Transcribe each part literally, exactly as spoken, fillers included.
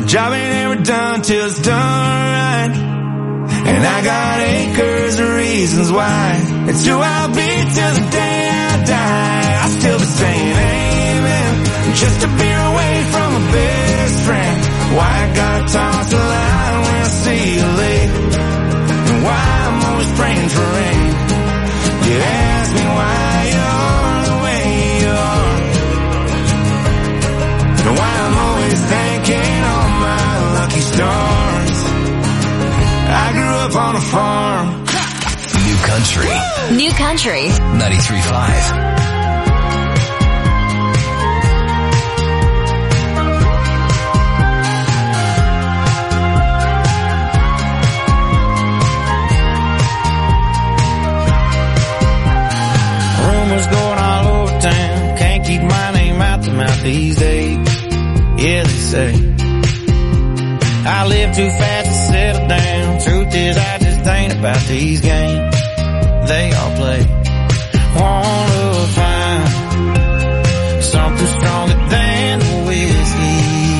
The job ain't ever done till it's done right. And I got acres of reasons why. It's who I'll be till the day I die. I still be saying amen, just a beer away from my best friend. Why I gotta toss the line when I see you late, and why I'm always praying for rain. You ask me why you're the way you are, and why I'm always thanking all my lucky stars. I grew up on a farm. New Country. New Country. ninety-three point five. Rumors going all over town. Can't keep my name out the mouth these days. Yeah, they say I live too fast to settle down. Truth is, I just ain't about these games they all play. Wanna find something stronger than the whiskey.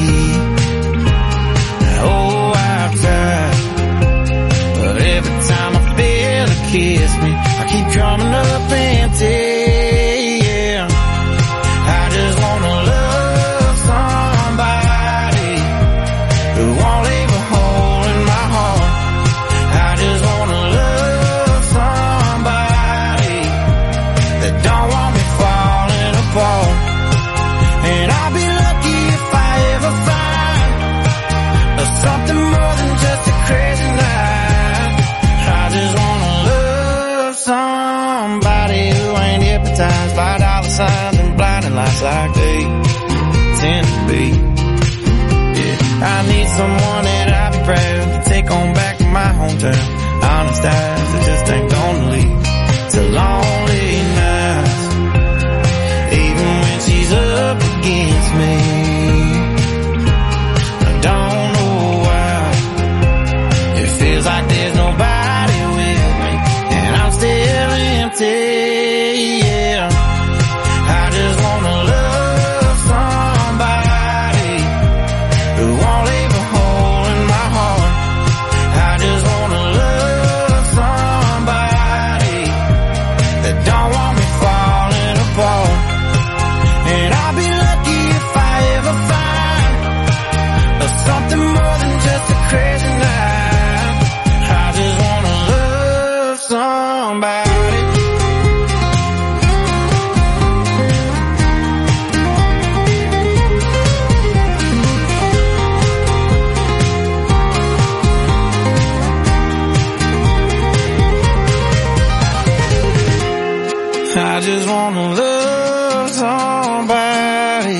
Oh, I've tried, but every time I feel a kiss me, I keep coming up empty. Yeah, I just wanna love somebody who won't leave a hole in my heart. I just wanna love somebody that don't want me falling apart. And I'll be lucky if I ever find something more than just a crazy night. I just wanna love somebody who ain't hypnotized by dollar signs and blinding lights like they tend to be. Yeah, I need someone that I'll be proud to take on back to my hometown. Honest eyes that just ain't gonna leave to lonely nights, even when she's up against me. I don't know why it feels like there's nobody with me, and I'm still empty. Yeah, I just wanna love somebody who won't leave a hole in my heart. I just wanna love somebody that don't want me falling apart. And I'll be lucky if I ever find something more than just a crazy night. I just wanna love somebody. I just wanna love somebody.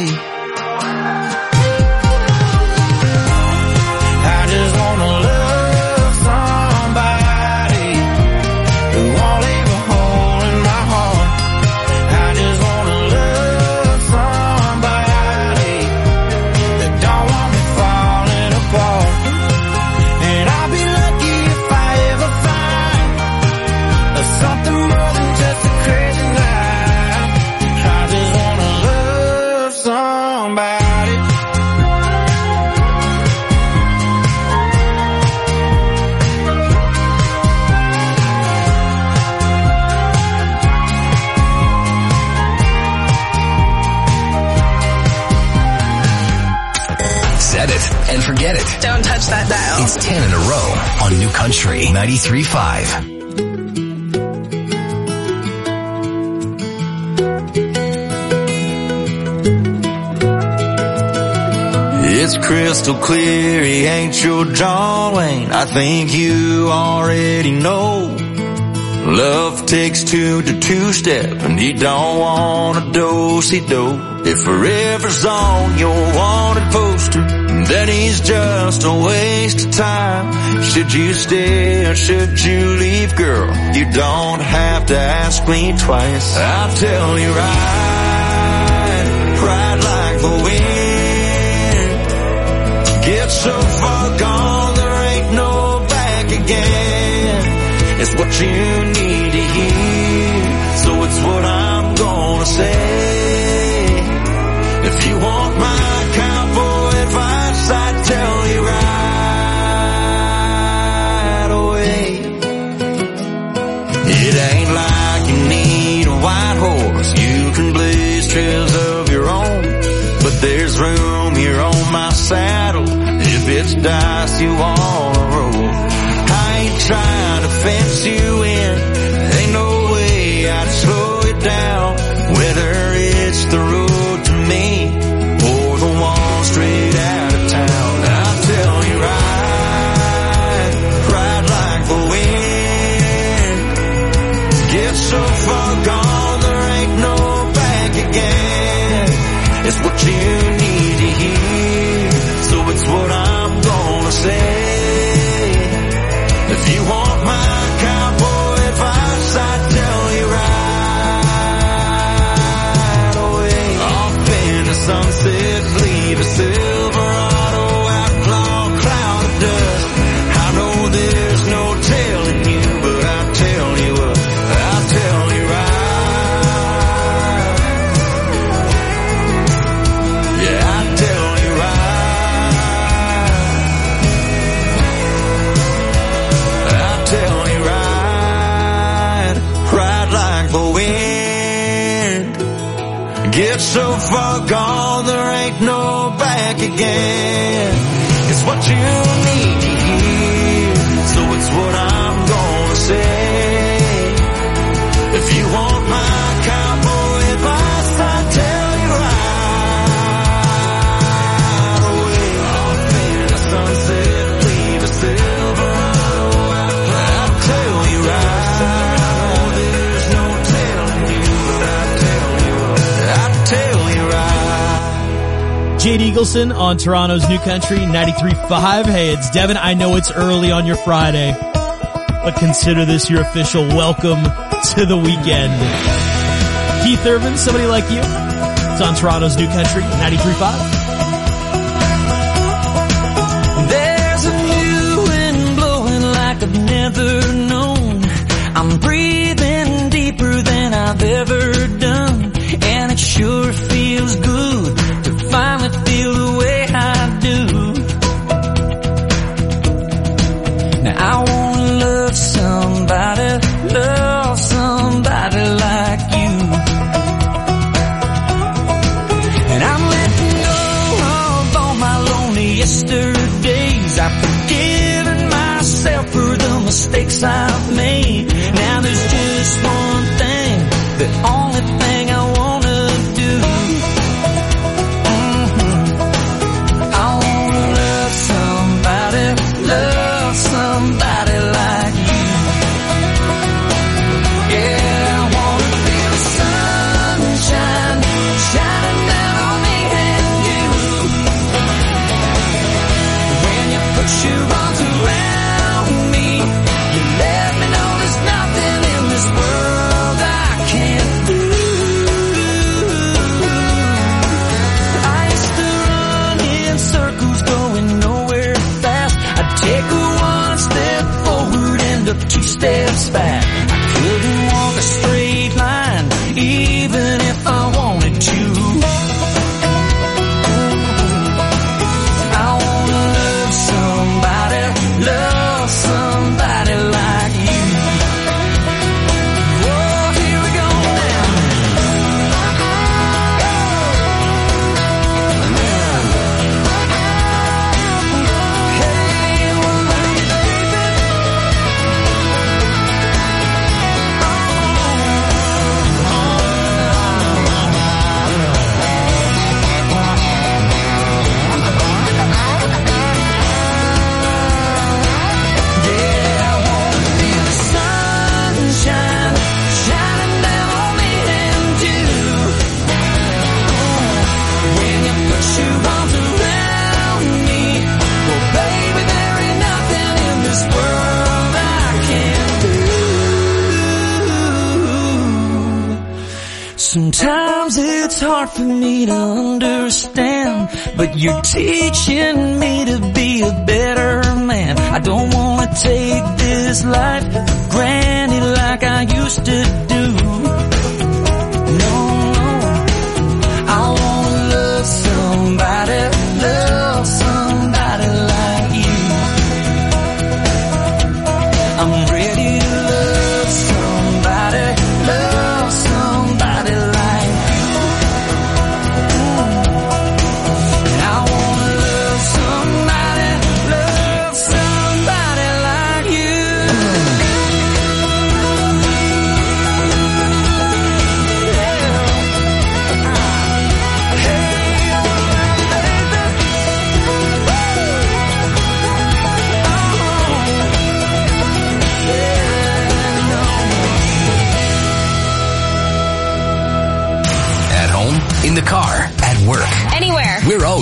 I just wanna love somebody who won't leave a hole in my heart. I just wanna love somebody that don't want me falling apart. And I'll be lucky if I ever find something more than just a crazy night. I just wanna love somebody. Set it and forget it. Don't touch that dial. It's ten in a row on New Country ninety-three point five. It's crystal clear he ain't your John Wayne. I think you already know. Love takes two to two-step, and you don't want a do-si-do. If forever's on your wanted poster, then he's just a waste of time. Should you stay or should you leave, girl? You don't have to ask me twice. I'll tell you right, ride like the wind. Get so far gone, there ain't no back again. It's what you need to hear, so it's what I'm gonna say. If you want my cowboy advice, I'd tell it's dice you wanna roll. I ain't trying to fence you in, ain't no way I'd slow it down. Whether it's the road to me or the one straight out of town, I'll tell you ride, ride like the wind. Get so far gone there ain't no back again. It's what you need to hear, so it's what I'm gonna say. If you want my cowboy advice, I'd tell you right away. Off in the sunset, leave a Silverado outlaw cloud of dust. I know there's no telling you, but I'll tell you what, I'll tell you right. Yeah, I'll tell you right. I'll tell you right. Ride like the wind. Get so far gone there ain't no back again. It's what you need to hear, so it's what I'm gonna say. If you want my cowboy advice, I'll tell you right away. Off in the sunset, leave a Silverado outlaw. I'll tell you right. I know there's no telling you, but I'll tell you, I'll tell you right. Jade Eagleson on Toronto's New Country ninety-three point five. Hey, it's Devin. I know it's early on your Friday, but consider this your official welcome to the weekend. Keith Urban, Somebody Like You. It's on Toronto's New Country ninety-three point five. There's a new wind blowing like I've never known. I'm breathing deeper than I've ever done, and it sure feels good to finally feel the way I do. Now I wanna love somebody, love somebody like you. And I'm letting go of all my lonely yesterdays. I've forgiven myself for the mistakes I've made. Now there's just one thing, the only thing I wanna do. Mm-hmm. I wanna love somebody, love somebody like you. Yeah, I wanna feel the sunshine shining down on me and you. When you put your arms around me, you let me know there's nothing in this world I can't do. I used to run in circles going nowhere fast. I'd take one step forward, end up two steps back. I couldn't walk a straight line, even if I wanted to. I wanna love somebody, love somebody like you. Oh, here we go now. Hey, well, love you, baby. Yeah, I wanna feel the sunshine shining down on me and you. When you put your arms around me, well, baby, there ain't nothing in this world I can't do. Sometimes it's hard for me to understand, but you're teaching me to be a better man. I don't wanna take this life for granted like I used to do. No, no, I wanna love somebody, love somebody like you. I'm ready to love somebody, love somebody like you. And I wanna love somebody,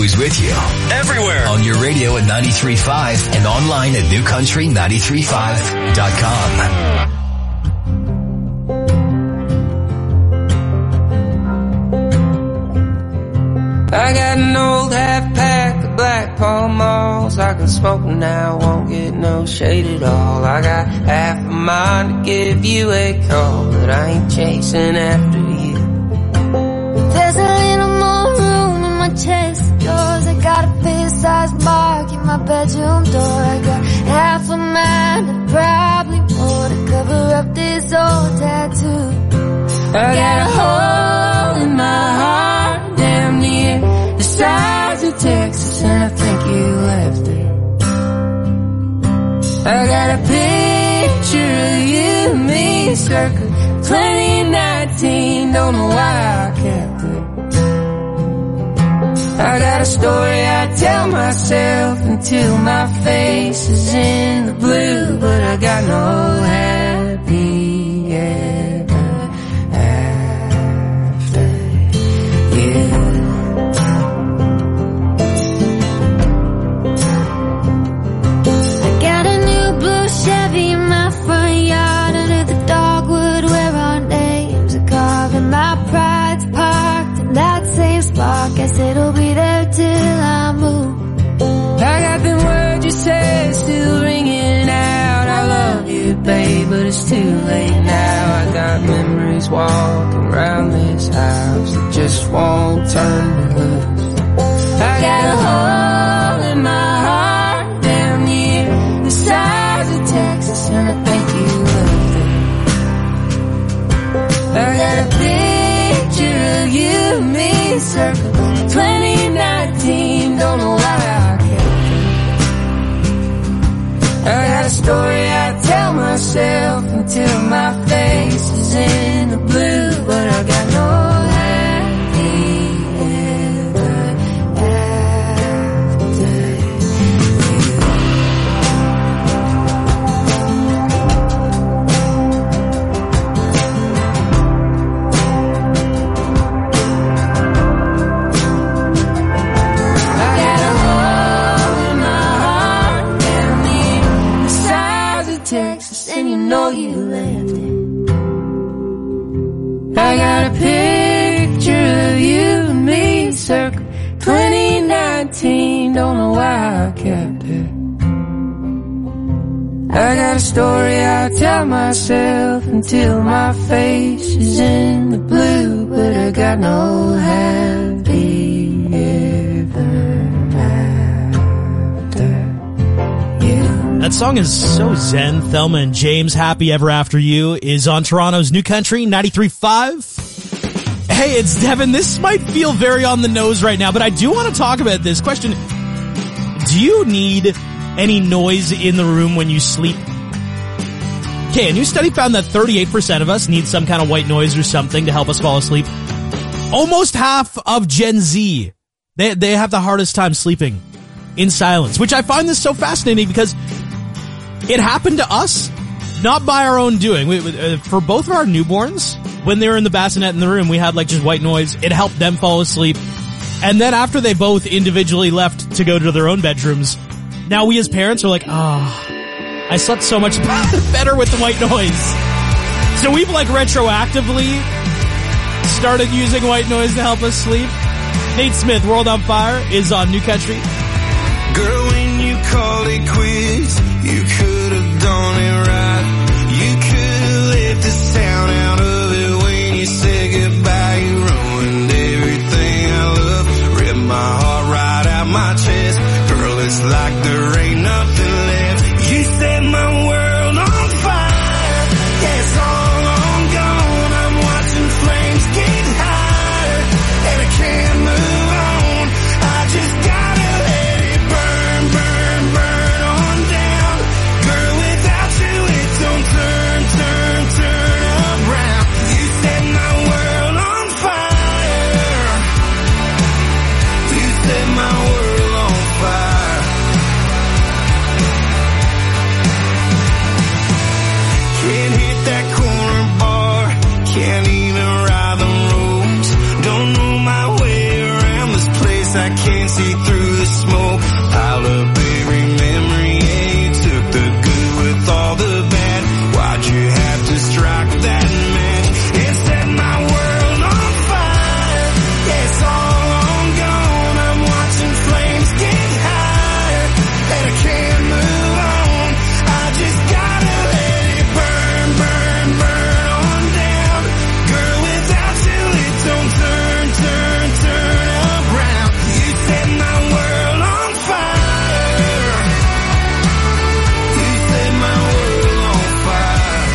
always with you. Everywhere. On your radio at ninety-three point five and online at new country ninety-three point five dot com. I got an old half pack of Black Pall Malls. I can smoke them now, won't get no shade at all. I got half a mind to give you a call, but I ain't chasing after you. There's a little more room in my chest of drawers. I got a face-sized mark in my bedroom door. I got half a mind and probably more to cover up this old tattoo. I got a hole in my heart, damn near the size of Texas, and I think you left it. I got a picture of you and me circa twenty nineteen, don't know why I kept it. I got a story I tell myself until my face is in the blue, but I got no happy ever after you. I got a new blue Chevy in my front yard, under the dogwood where our names are carved, and my pride's parked in that same spot. Guess it'll be there till I move. I got them words you said still ringing out. I love you, babe, but it's too late now. I got memories walking around this house that just won't turn me loose. I got a hole in my heart down near the size of Texas, and I think you left it. I got a picture of you and me circa twenty nineteen, don't know why I kept it. I got a story I tell myself until my face is in the blue, but I got no happy ever after I got a hole in my heart down near the size of Texas, and you know you left it. I got a picture of you and me circa twenty nineteen, don't know why I kept it. I got a story I tell myself until my face is in the blue, but I got no happy ever after you. That song is so zen. Thelma and James, Happy Ever After You, is on Toronto's New Country ninety-three point five. Hey, it's Devin. This might feel very on the nose right now, but I do want to talk about this question. Do you need any noise in the room when you sleep? Okay, a new study found that thirty-eight percent of us need some kind of white noise or something to help us fall asleep. Almost half of Gen Z, they, they have the hardest time sleeping in silence, which I find this so fascinating because it happened to us, not by our own doing. We, uh, for both of our newborns, when they were in the bassinet in the room, we had like just white noise. It helped them fall asleep. And then after they both individually left to go to their own bedrooms, now we as parents are like, ah, oh, I slept so much better with the white noise. So we've like retroactively started using white noise to help us sleep. Nate Smith, World on Fire, is on New Country. Girl, when you called it quits, you could have done it right. You could have left the sound out of it when you said goodbye. You ruined everything I love, ripped my heart right out my chest. Girl, it's like there ain't nothing left. You set my world on fire. Yeah, it's all long gone. I'm watching flames get higher, and I can't move on. I just gotta let it burn, burn, burn on down. Girl, without you it don't turn, turn, turn around. You set my world on fire. You set my world on fire. see through the smoke. Pile up every memory, yeah, you took the good with all the bad. Why'd you have to strike that match and set my world on fire? Yeah, it's all on gone. I'm watching flames get higher, and I can't move on. I just gotta let it burn, burn, burn on down. Girl, without you it don't turn, turn, turn around. You set my world on fire. You set my world on fire.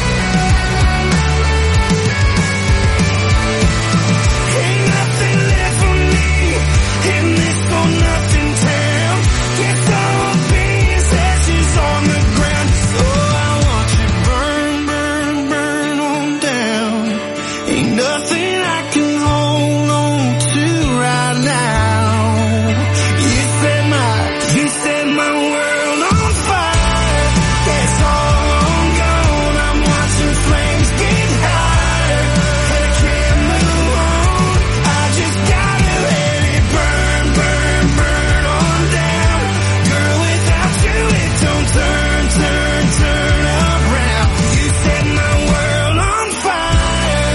Ain't nothing left for me in this for nothing town. Guess I'll be as ashes on the ground. So I want you burn, burn, burn on down. Ain't nothing I can hold on to right now. You set my, you set my world on fire. Yeah, it's all on gone. I'm watching flames get higher, and I can't move on. I just gotta let it burn, burn, burn on down. Girl, without you it don't turn, turn, turn around. You set my world on fire.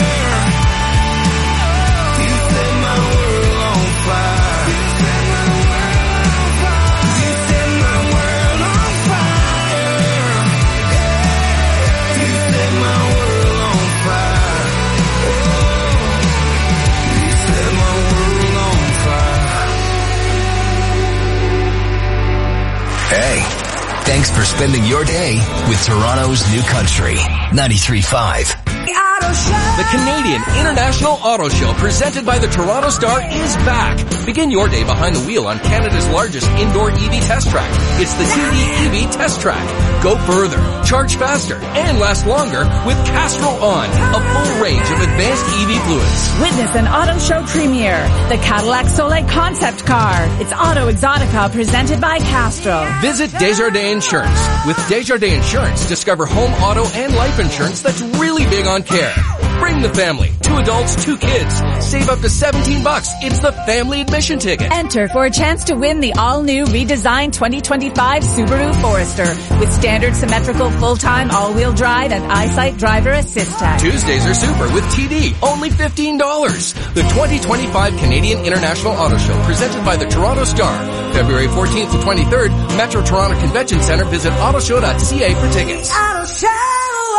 You set my world on fire. You set my world on fire. You set my world on fire. You set my world on fire. You set my world on fire. Hey, thanks for spending your day with Toronto's New Country, ninety-three point five. The Canadian International Auto Show presented by the Toronto Star is back. Begin your day behind the wheel on Canada's largest indoor E V test track. It's the T D E V Test Track. Go further, charge faster, and last longer with Castrol On, a full range of advanced E V fluids. Witness an auto show premiere, the Cadillac Soleil concept car. It's Auto Exotica presented by Castrol. Visit Desjardins Insurance. With Desjardins Insurance, discover home, auto, and life insurance that's really big on care. Bring the family. Two adults, two kids. Save up to seventeen bucks. It's the family admission ticket. Enter for a chance to win the all-new redesigned twenty twenty-five Subaru Forester with standard symmetrical full-time all-wheel drive and EyeSight driver assist tech. Tuesdays are super with T D. Only fifteen dollars. The twenty twenty-five Canadian International Auto Show presented by the Toronto Star. February fourteenth to twenty-third, Metro Toronto Convention Center. Visit autoshow dot c a for tickets. Auto Show.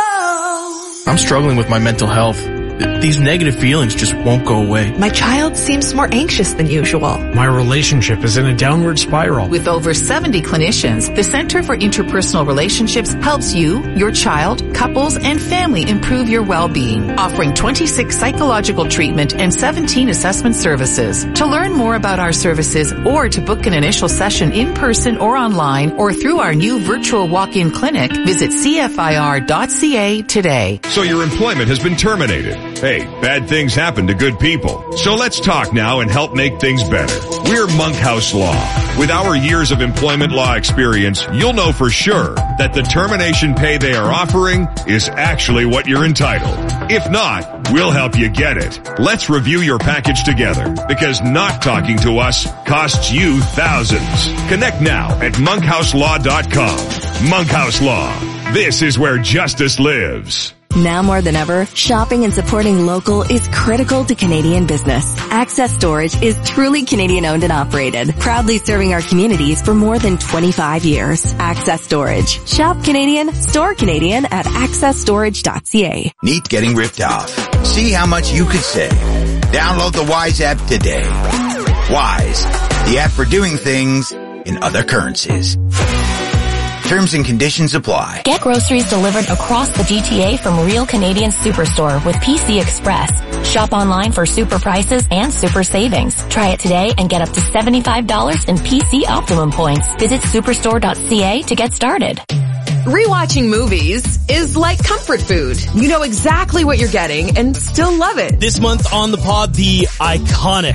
I'm struggling with my mental health. These negative feelings just won't go away. My child seems more anxious than usual. My relationship is in a downward spiral. With over seventy clinicians, the Center for Interpersonal Relationships helps you, your child, couples, and family improve your well-being, offering twenty-six psychological treatment and seventeen assessment services. To learn more about our services or to book an initial session in person or online or through our new virtual walk-in clinic, visit c f i r dot c a today. So your employment has been terminated. Hey, bad things happen to good people. So let's talk now and help make things better. We're Monkhouse Law. With our years of employment law experience, you'll know for sure that the termination pay they are offering is actually what you're entitled. If not, we'll help you get it. Let's review your package together, because not talking to us costs you thousands. Connect now at monkhouse law dot com. Monkhouse Law. This is where justice lives. Now more than ever, shopping and supporting local is critical to Canadian business. Access Storage is truly Canadian owned and operated, proudly serving our communities for more than twenty-five years. Access Storage. Shop Canadian, store Canadian at access storage dot c a. Need getting ripped off? See how much you could save. Download the Wise app today. Wise, the app for doing things in other currencies. Terms and conditions apply. Get groceries delivered across the G T A from Real Canadian Superstore with P C Express. Shop online for super prices and super savings. Try it today and get up to seventy-five dollars in P C Optimum points. Visit superstore dot c a to get started. Rewatching movies is like comfort food. You know exactly what you're getting and still love it. This month on the pod, the iconic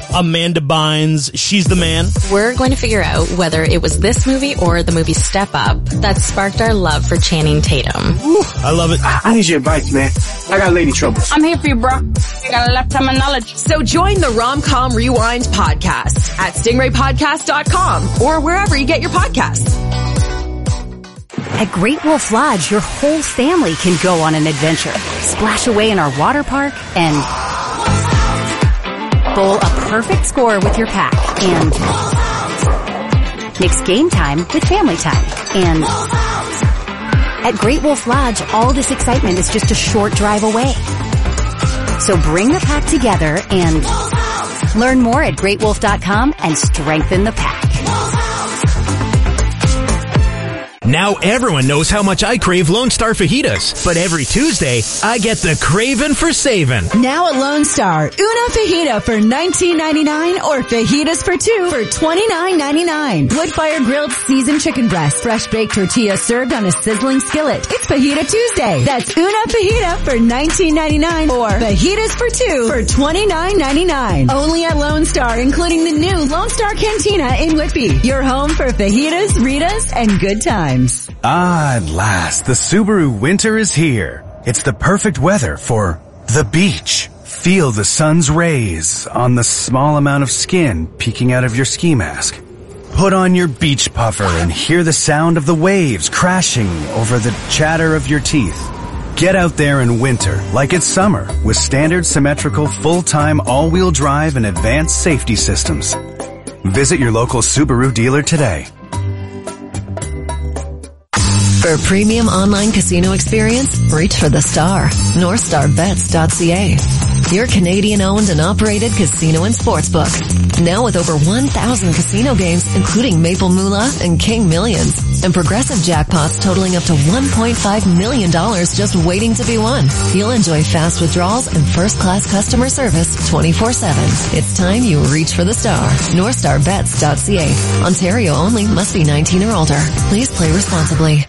Amanda Bynes. She's the man. We're going to figure out whether it was this movie or the movie Step Up that sparked our love for Channing Tatum. Ooh, I love it. I need your advice, man. I got lady trouble. I'm here for you, bro. I got a lifetime of knowledge. So join the Rom-Com Rewind podcast at stingray podcast dot com or wherever you get your podcasts. At Great Wolf Lodge, your whole family can go on an adventure. Splash away in our water park and bowl a perfect score with your pack and mix game time with family time. And at Great Wolf Lodge, all this excitement is just a short drive away. So bring the pack together and learn more at great wolf dot com and strengthen the pack. Now everyone knows how much I crave Lone Star fajitas, but every Tuesday, I get the craving for saving. Now at Lone Star, una fajita for nineteen ninety-nine or fajitas for two for twenty-nine ninety-nine. Wood-fire grilled seasoned chicken breast, fresh baked tortilla served on a sizzling skillet. It's Fajita Tuesday. That's una fajita for nineteen ninety-nine or fajitas for two for twenty-nine ninety-nine. Only at Lone Star, including the new Lone Star Cantina in Whitby. Your home for fajitas, Ritas, and good times. Ah, at last, the Subaru winter is here. It's the perfect weather for the beach. Feel the sun's rays on the small amount of skin peeking out of your ski mask. Put on your beach puffer and hear the sound of the waves crashing over the chatter of your teeth. Get out there in winter like it's summer with standard symmetrical full-time all-wheel drive and advanced safety systems. Visit your local Subaru dealer today. For a premium online casino experience, reach for the star. north star bets dot c a. Your Canadian-owned and operated casino and sportsbook. Now with over one thousand casino games, including Maple Moolah and King Millions. And progressive jackpots totaling up to one point five million dollars just waiting to be won. You'll enjoy fast withdrawals and first-class customer service twenty-four seven. It's time you reach for the star. north star bets dot c a. Ontario only. Must be nineteen or older. Please play responsibly.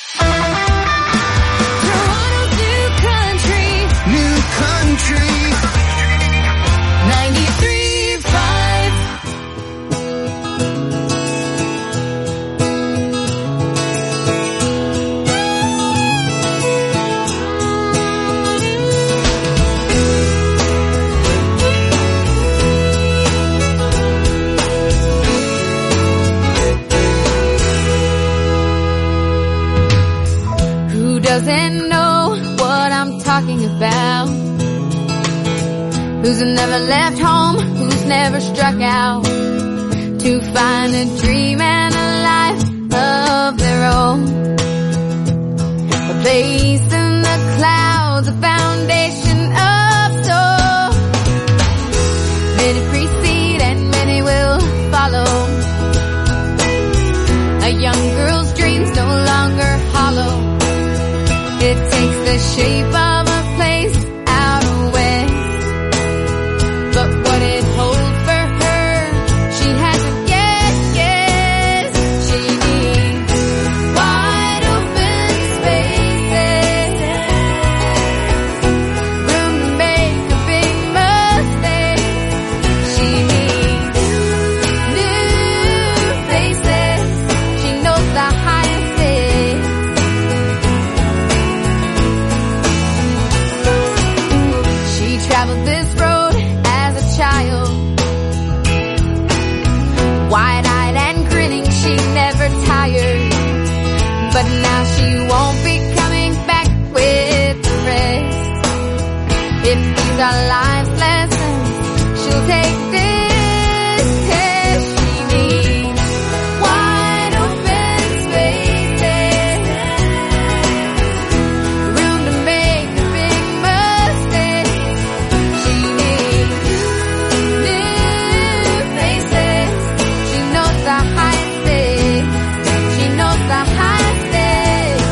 Doesn't know what I'm talking about. Who's never left home, who's never struck out to find a dream and a life of their own. A place in the clouds, a foundation of soul. Many precede and many will follow. A young girl's dreams no longer hollow. It takes the shape of a place out west. But what it holds for her, she hasn't yet guessed. She needs wide open spaces, room to make a big mistake. She needs new faces. She knows the highest stakes. Traveled this road as a child, wide-eyed and grinning, she never tired. But now she won't be coming back with the rest. If these are life's lessons, she'll take this test. She needs wide open spaces, room to make a big mistake. She needs new faces. She knows the highest stakes. She knows the highest stakes.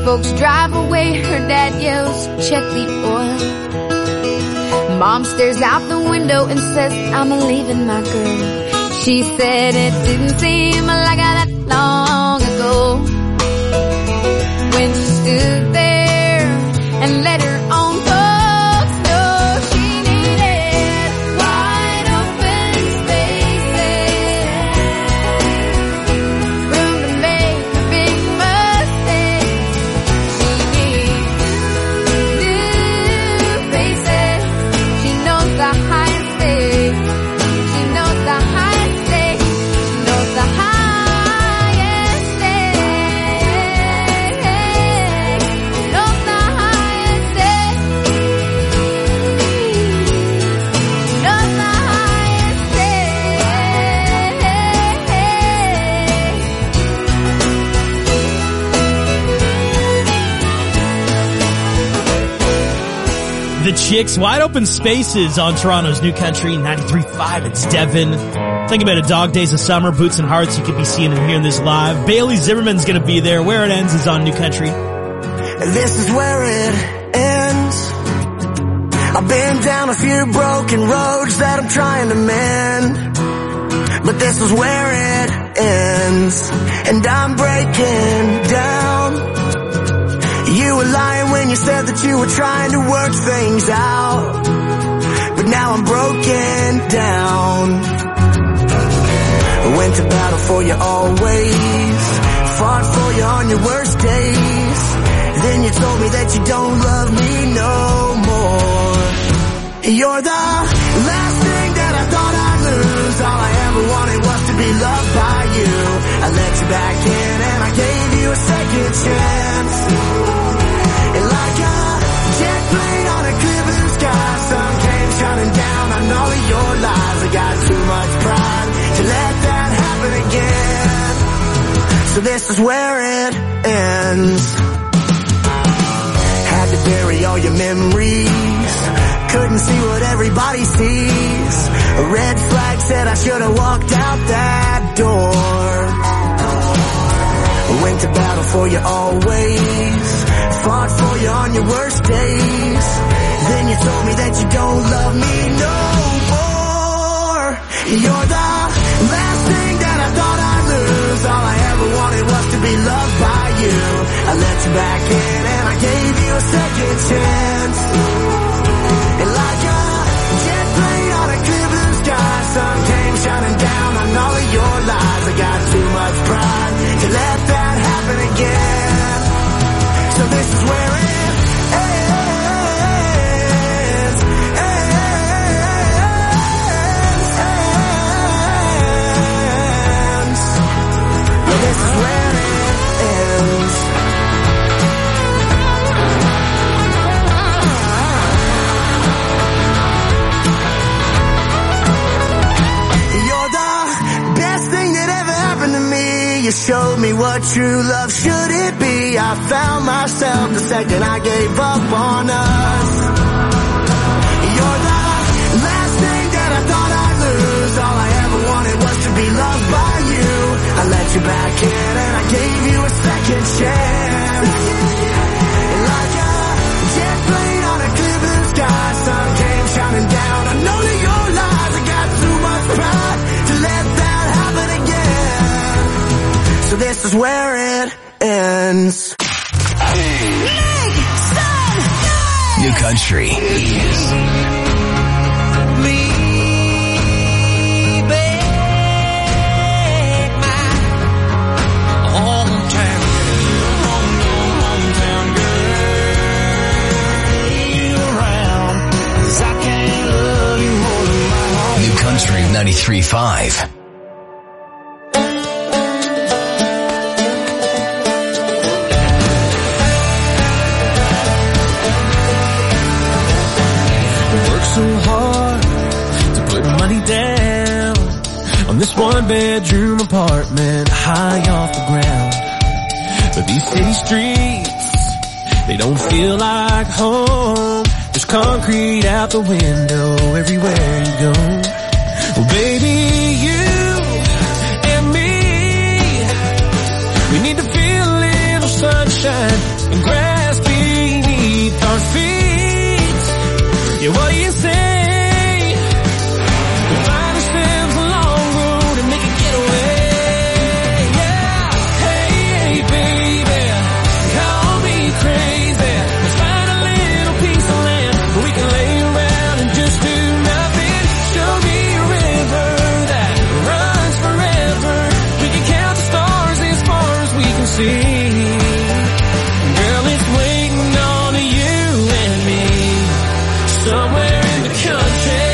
folks drive away, her dad yells, check the oil. Mom stares out the window and says, I'm leaving my girl. She said it didn't seem like that long ago when she stood there and let her own folks know she needed wide open spaces, room to make a big mistake. She needs new faces. She knows the highest stakes. She knows the highest stakes. She knows the highest stakes. Knows the highest stakes. Knows the highest The Chicks, Wide Open Spaces on Toronto's New Country, ninety-three point five. It's Devin. Think about it, Dog Days of Summer, Boots and Hearts. You could be seeing and hearing this live. Bailey Zimmerman's going to be there. Where It Ends is on New Country. This is where it ends. I've been down a few broken roads that I'm trying to mend, but this is where it ends, and I'm breaking down. You were lying when you said that you were trying to work things out, but now I'm broken down. I went to battle for you always, fought for you on your worst days. Then you told me that you don't love me no more. You're the last thing that I thought I'd lose. All I ever wanted was to be loved by you. I let you back in and I gave you a second chance. And like a jet plane on a clear blue sky, sun came shining down on all of your lies. I got too much pride to let that happen again. So this is where it ends. Had to bury all your memories, couldn't see what everybody sees. A red flag said I should have walked out that door. Went to battle for you always, fought for you on your worst days. Then you told me that you don't love me no more. You're the last thing that I thought I'd lose. All I ever wanted was to be loved by you. I let you back in and I gave you a second chance. And like a jet plane on a clear blue sky, sun came shining down on all of your lies. I got too much pride to let that happen again. So this is where it ends, ends, ends. Yeah, this is where it ends. You're the best thing that ever happened to me. You showed me what true love should it be. I found myself the second I gave up on us. You're the last thing that I thought I'd lose. All I ever wanted was to be loved by you. I let you back in and I gave you a second chance. And like a jet plane on a clear blue sky, sun came shining down on all of your lies. I got too much pride to let that happen again. So this is where it ends. New Country is New Country ninety-three point five. So hard to put money down on this one bedroom apartment high off the ground. But these city streets, they don't feel like home. There's concrete out the window everywhere you go. Well, baby, you and me, we need to feel a little sunshine and Yeah, what do you say? We find ourselves a long road and make a getaway. Yeah, hey, hey, baby, call me crazy. Let's find a little piece of land where we can lay around and just do nothing. Show me a river that runs forever. We can count the stars as far as we can see. Girl, it's waiting on you and me somewhere in the country.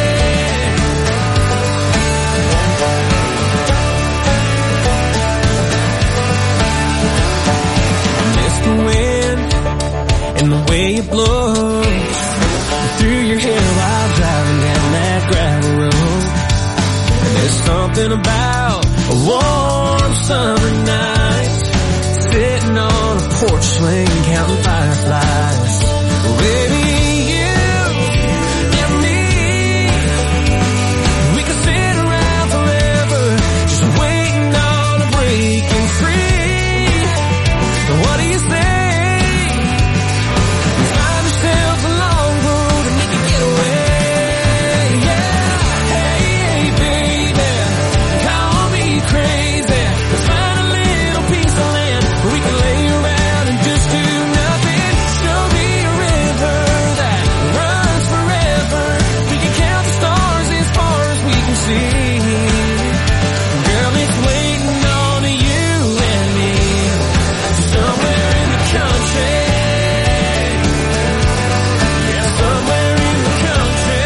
I miss the wind and the way it blows through your hair while driving down that gravel road. And there's something about a warm summer night, sitting on a porch swing counting fireflies. Well, baby, you and me, we could sit around forever just waiting on a breaking free. So what do you say? We find ourselves a long road and make a getaway. Yeah, hey, hey, baby, call me crazy. Let's find a little piece of land where we can lay around and just do nothing. Show me a river that runs forever. We can count the stars as far as we can see. Girl, it's waiting on you and me somewhere in the country. Yeah, somewhere in the country,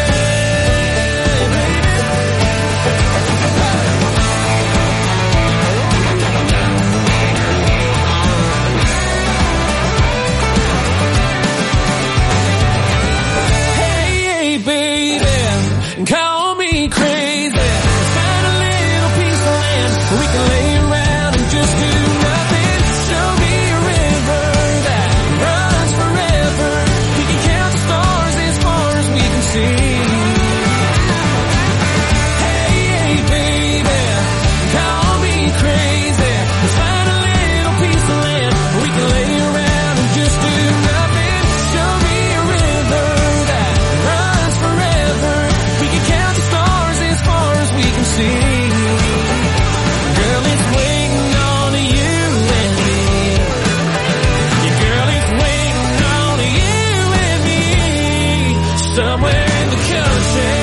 hey, hey, baby, call me crazy. Let's find a little piece of land where we can lay around and just do nothing. Show me a river that runs forever. We can count the stars as far as we can see. Hey, hey, baby, call me crazy. Let's find a little piece of land where we can lay around and just do nothing. Show me a river that runs forever. We can count the stars as far as we can see. Girl, it's waiting on you and me. Yeah, girl, it's waiting on you and me somewhere in the country.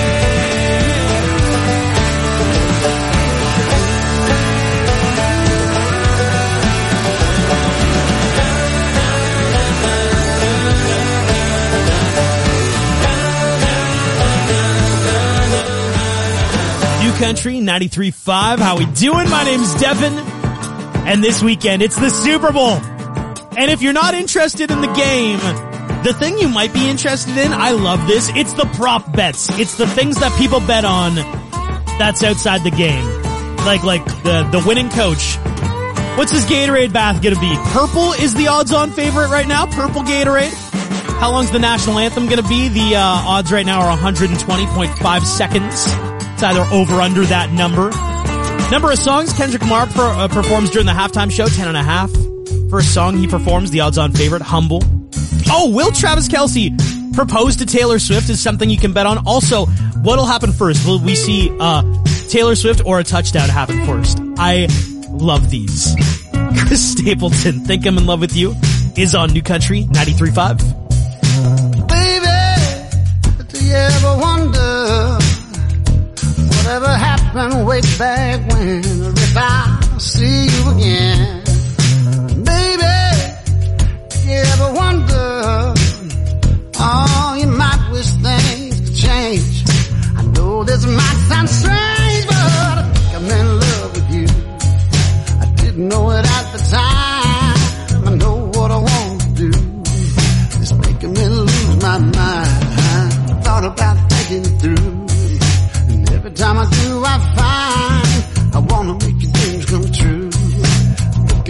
New Country ninety-three point five. How we doing? My name's Devin. And this weekend, it's the Super Bowl. And if you're not interested in the game, the thing you might be interested in, I love this, it's the prop bets. It's the things that people bet on that's outside the game. Like, like the, the winning coach. What's his Gatorade bath gonna be? Purple is the odds-on favorite right now. Purple Gatorade. How long's the national anthem gonna be? The, uh, odds right now are one hundred twenty point five seconds. It's either over or under that number. Number of songs Kendrick Lamar per, uh, performs during the halftime show, ten and a half. First song he performs, the odds-on favorite, Humble. Oh, will Travis Kelce propose to Taylor Swift is something you can bet on. Also, what'll happen first? Will we see, uh, Taylor Swift or a touchdown happen first? I love these. Chris Stapleton, Think I'm in Love with You, is on New Country ninety-three point five. Baby, do you ever wonder whatever happened way back when, or if I'll see you again? Baby, you ever wonder, oh, you might wish things could change. I know this might sound strange, but I think I'm in love with you. I didn't know it at the time. I know what I want to do. It's making me lose my mind. I thought about thinking it through. And every time I do, I find I want to make your dreams come true.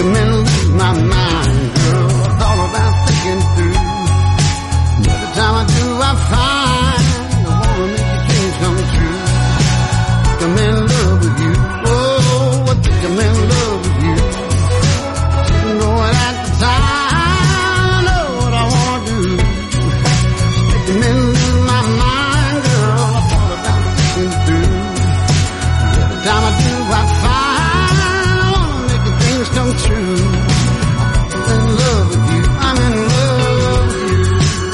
I'm in lose my mind, girl. I thought about thinking through. Every time I do, I find I wanna make your dreams come true. I'm in love with you. Oh, I think I'm in love with you. Didn't know it at the time. I know what I wanna do. Make me lose my mind, girl. I thought about thinking through. Every time I do, I find I wanna make your dreams come true. I'm in love with you. I'm in love with you.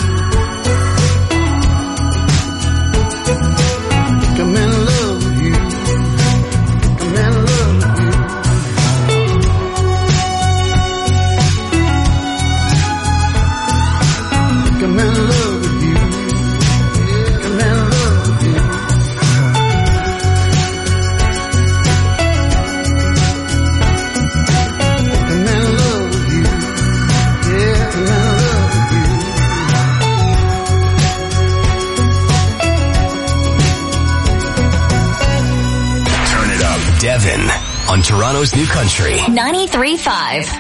I'm in love with you. I'm in love with you. I'm in love with you. I'm in love with you. I'm in love with you. Yeah, I'm in love with you. Turn it up, Devin, on Toronto's New Country. ninety-three point five.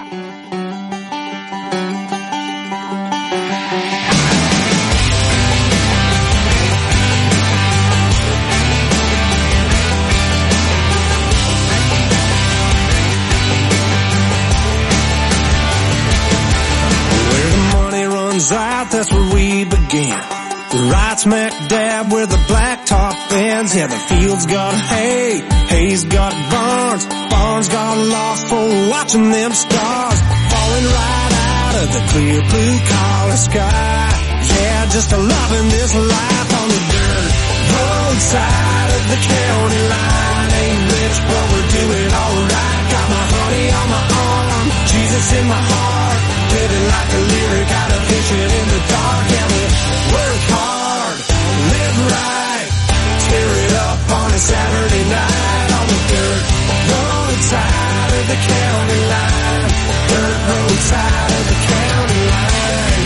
Where the money runs out, that's where we begin. Right smack dab where the blacktop ends. Yeah, the field's got hay, hay's got barns, barns got lost for watching them stars falling right out of the clear blue collar sky. Yeah, just a loving this life on the dirt roadside of the county line. Ain't rich, but we're doing alright. Got my honey on my arm, Jesus in my heart, living like a lyric out of fishing in the dark. Yeah, we work hard, live right, tear it up on a Saturday night on the dirt roadside of the county line. Dirt roadside of the county line.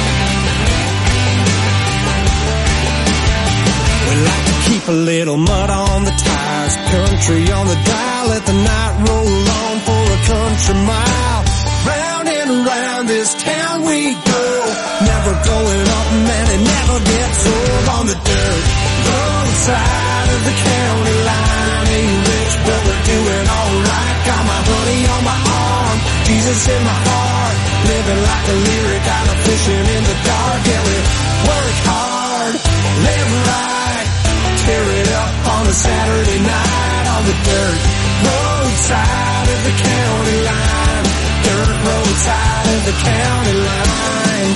We like to keep a little mud on the tires, country on the dial, let the night roll on for a country mile. Round and around this town we go, never going up, man, it never gets old on the dirt roadside of the county line. Ain't rich, but we're doing alright. Got my honey on my arm, Jesus in my heart, living like a lyric out of fishing in the dark. Yeah, we work hard, live right, tear it up on a Saturday night on the dirt roadside of the county line. Dirt roadside of the county line.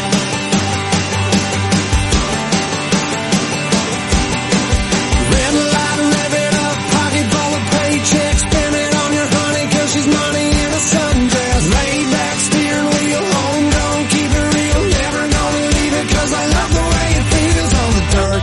Red light, rev it up, pocket full of paychecks, spend it on your honey 'cause she's money in a sundress. Lay back, steering wheel, home grown, keep it real, never gonna leave it 'cause I love the way it feels on the dirt.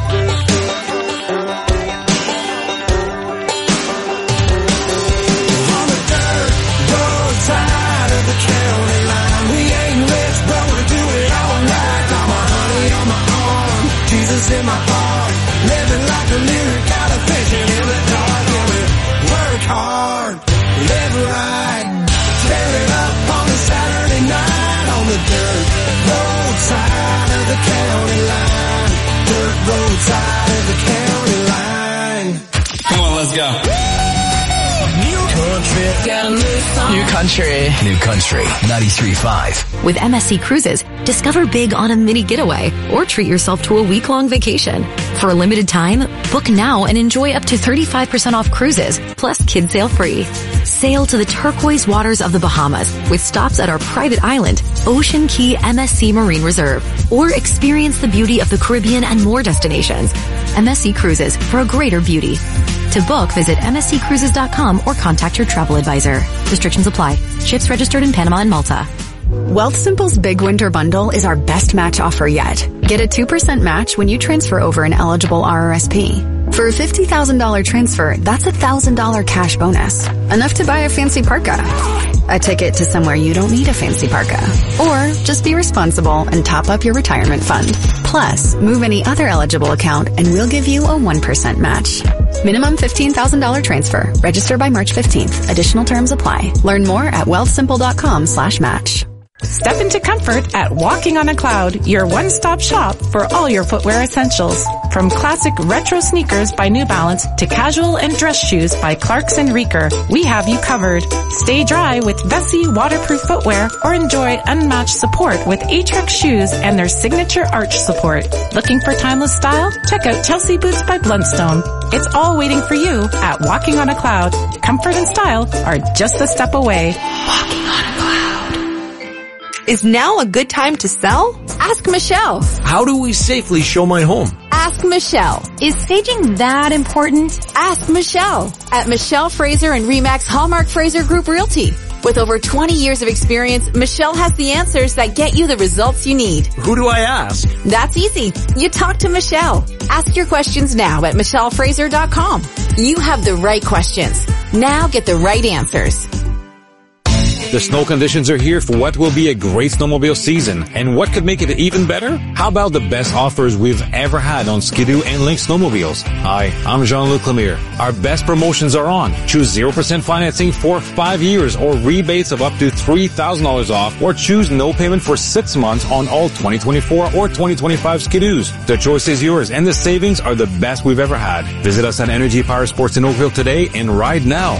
On the dirt roadside of the county line. We ain't rich, but we're doing alright. Got my honey on my arm, Jesus in my heart, living like a lyric out of fishing in the dark. Yeah, we work hard, live right, tear it up on a Saturday night on the dirt roadside of the county line. Dirt roadside of the county line. Come on, let's go. New country. Got a new song. New Country. New Country, ninety-three point five. With M S C Cruises, discover big on a mini getaway or treat yourself to a week-long vacation. For a limited time, book now and enjoy up to thirty-five percent off cruises, plus kids sail free. Sail to the turquoise waters of the Bahamas with stops at our private island, Ocean Key M S C Marine Reserve, or experience the beauty of the Caribbean and more destinations. M S C Cruises, for a greater beauty. To book, visit m s c cruises dot com or contact your travel advisor. Restrictions apply. Ships registered in Panama and Malta. Wealthsimple's Big Winter Bundle is our best match offer yet. Get a two percent match when you transfer over an eligible R R S P. For a fifty thousand dollars transfer, that's a one thousand dollars cash bonus. Enough to buy a fancy parka. A ticket to somewhere you don't need a fancy parka. Or just be responsible and top up your retirement fund. Plus, move any other eligible account and we'll give you a one percent match. Minimum fifteen thousand dollars transfer. Register by March fifteenth. Additional terms apply. Learn more at wealthsimple.com slash match. Step into comfort at Walking on a Cloud, your one-stop shop for all your footwear essentials. From classic retro sneakers by New Balance to casual and dress shoes by Clarks and Reeker, we have you covered. Stay dry with Vessi waterproof footwear or enjoy unmatched support with Atrix shoes and their signature arch support. Looking for timeless style? Check out Chelsea Boots by Bluntstone. It's all waiting for you at Walking on a Cloud. Comfort and style are just a step away. Walking on a Cloud. Is now a good time to sell? Ask Michelle. How do we safely show my home? Ask Michelle. Is staging that important? Ask Michelle at Michelle Fraser and Remax Hallmark Fraser Group Realty. With over twenty years of experience, Michelle has the answers that get you the results you need. Who do I ask? That's easy. You talk to Michelle. Ask your questions now at michelle fraser dot com. You have the right questions. Now get the right answers. The snow conditions are here for what will be a great snowmobile season. And what could make it even better? How about the best offers we've ever had on Ski-Doo and Lynx snowmobiles? Hi, I'm Jean-Luc Lemire. Our best promotions are on. Choose zero percent financing for five years or rebates of up to three thousand dollars off, or choose no payment for six months on all twenty twenty-four or twenty twenty-five Ski-Doos. The choice is yours and the savings are the best we've ever had. Visit us at Energy Power Sports in Oakville today and ride now.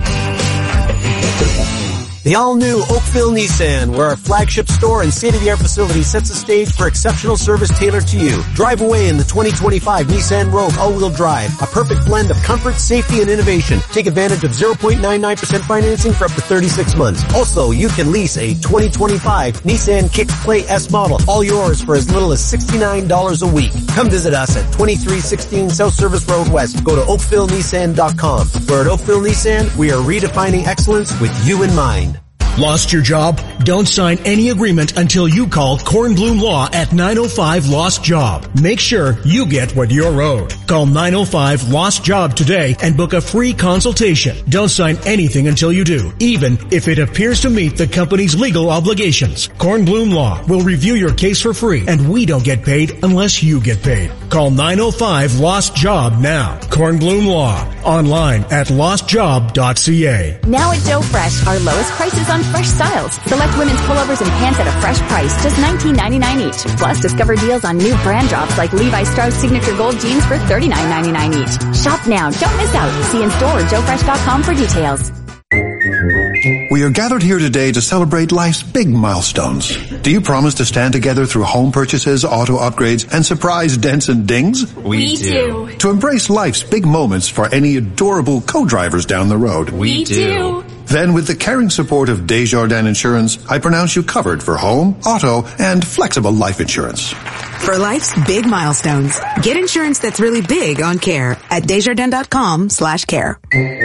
The all-new Oakville Nissan, where our flagship store and state-of-the-art facility sets the stage for exceptional service tailored to you. Drive away in the twenty twenty-five Nissan Rogue all-wheel drive, a perfect blend of comfort, safety, and innovation. Take advantage of zero point nine nine percent financing for up to thirty-six months. Also, you can lease a twenty twenty-five Nissan Kick Play S model, all yours for as little as sixty-nine dollars a week. Come visit us at twenty-three sixteen South Service Road West. Go to oakville nissan dot com. Where at Oakville Nissan, we are redefining excellence with you in mind. Lost your job? Don't sign any agreement until you call Kornblum Law at nine oh five Lost Job. Make sure you get what you're owed. Call nine oh five Lost Job today and book a free consultation. Don't sign anything until you do, even if it appears to meet the company's legal obligations. Kornblum Law will review your case for free, and we don't get paid unless you get paid. Call nine oh five Lost Job now. Kornblum Law. Online at lost job dot c a. Now at Joe Fresh, our lowest prices on fresh styles. Select women's pullovers and pants at a fresh price, just nineteen ninety-nine each. Plus, discover deals on new brand drops like Levi Strauss Signature Gold jeans for thirty-nine ninety-nine each. Shop now, don't miss out. See in store or joe fresh dot com for details. We are gathered here today to celebrate life's big milestones. Do you promise to stand together through home purchases, auto upgrades, and surprise dents and dings? We, we do. To embrace life's big moments for any adorable co-drivers down the road? We, we do. Then with the caring support of Desjardins Insurance, I pronounce you covered for home, auto, and flexible life insurance. For life's big milestones, get insurance that's really big on care at desjardins dot com slash care.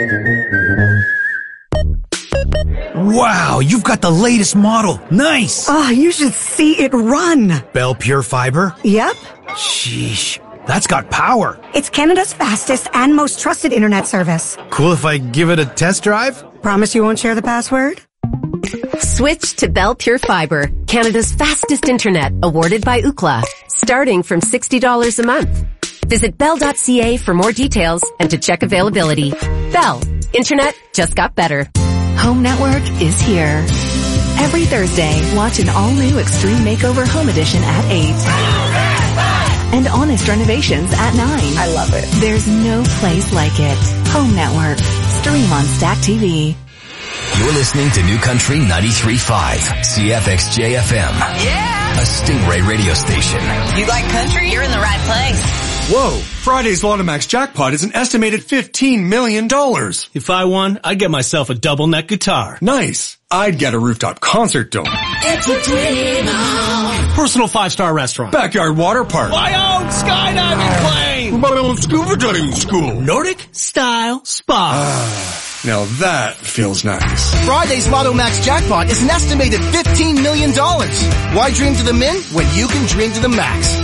Wow, you've got the latest model. Nice. Oh, you should see it run. Bell Pure Fiber? Yep. Sheesh, that's got power. It's Canada's fastest and most trusted internet service. Cool if I give it a test drive? Promise you won't share the password? Switch to Bell Pure Fiber, Canada's fastest internet, awarded by Ookla, starting from sixty dollars a month. Visit bell dot c a for more details and to check availability. Bell, internet just got better. Home Network is here. Every Thursday, watch an all-new Extreme Makeover Home Edition at eight. And Honest Renovations at nine. I love it. There's no place like it. Home Network. Stream on Stack T V. You're listening to New Country ninety-three point five, C F X J F M. Yeah! A Stingray radio station. You like country? You're in the right place. Whoa! Friday's Lotomax jackpot is an estimated fifteen million dollars. If I won, I'd get myself a double neck guitar. Nice. I'd get a rooftop concert dome. It's a dream. Personal five-star restaurant. Backyard water park. My own skydiving plane. My own scuba diving school. Nordic style spa. Ah, now that feels nice. Friday's Lotomax jackpot is an estimated fifteen million dollars. Why dream to the min when you can dream to the max?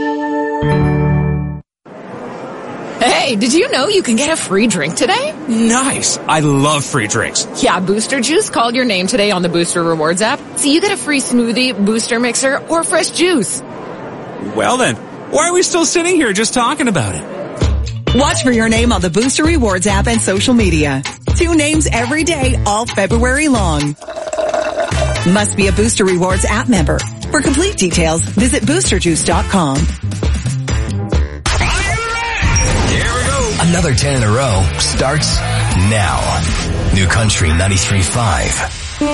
Hey, did you know you can get a free drink today? Nice. I love free drinks. Yeah, Booster Juice called your name today on the Booster Rewards app. So you get a free smoothie, booster mixer, or fresh juice. Well then, why are we still sitting here just talking about it? Watch for your name on the Booster Rewards app and social media. Two names every day, all February long. Must be a Booster Rewards app member. For complete details, visit booster juice dot com. Another ten in a row starts now. New Country ninety-three point five.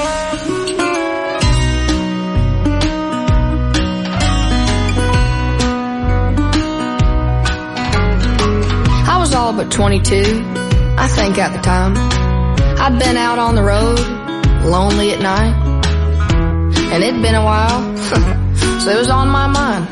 I was all but twenty-two, I think at the time. I'd been out on the road, lonely at night. And it'd been a while, so it was on my mind.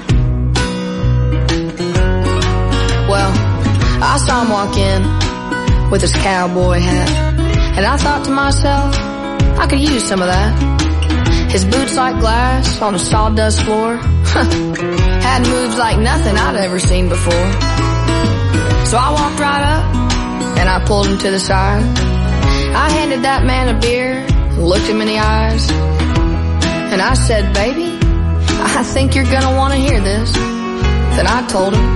Well, I saw him walk in with his cowboy hat. And I thought to myself, I could use some of that. His boots like glass on a sawdust floor. Had moves like nothing I'd ever seen before. So I walked right up and I pulled him to the side. I handed that man a beer, looked him in the eyes, and I said, baby, I think you're gonna want to hear this. Then I told him,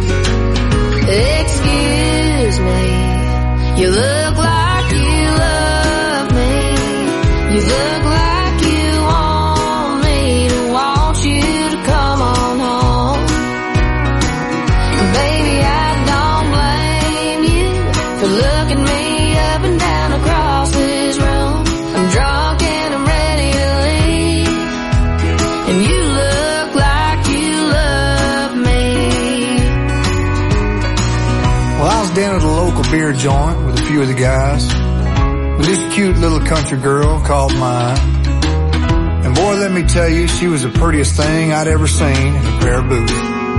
excuse me, you look like you love me. You look like you want me to want you to come on home. Baby, I don't blame you for looking me up and down across this room. I'm drunk and I'm ready to leave, and you look like you love me. Well, I was down at a local beer joint with a few of the guys, with this cute little country girl called mine. And boy, let me tell you, she was the prettiest thing I'd ever seen in a pair of boots.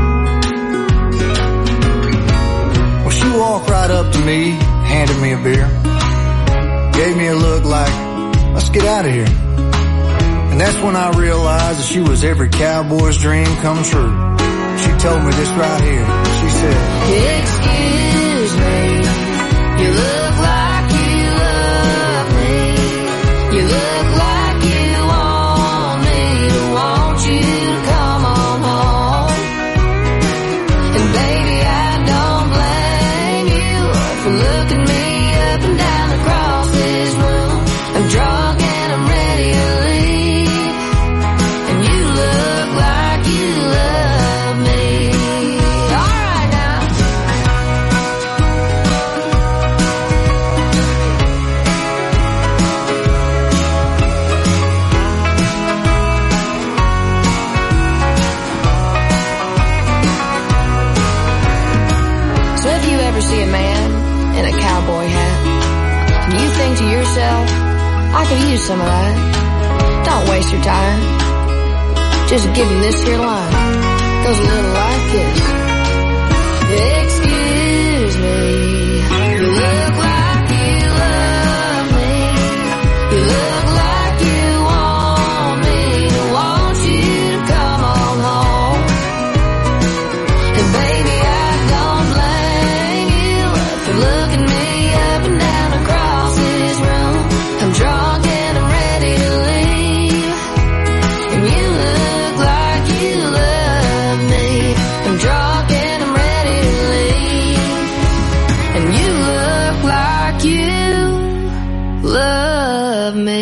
Well, she walked right up to me, handed me a beer, gave me a look like, let's get out of here. And that's when I realized that she was every cowboy's dream come true. She told me this right here. She said, excuse me, you look like you love me. You look like you want me to want you to come on home. And baby, I don't blame you for looking me up and down across this room. I'm drunk and I'm ready to leave, and you look like you love me. All right now. So if you ever see a man in a cowboy hat, and you think to yourself, I could use some of that, don't waste your time. Just give him this here line. Goes a little like this. Excuse me, you look like you love me. You look like you want me to want you to come on home. And baby, I don't blame you for looking me up and down across this room. I'm drunk and I'm ready to leave, and you look like you love me. I'm drunk and I'm ready to leave, and you look like you love me.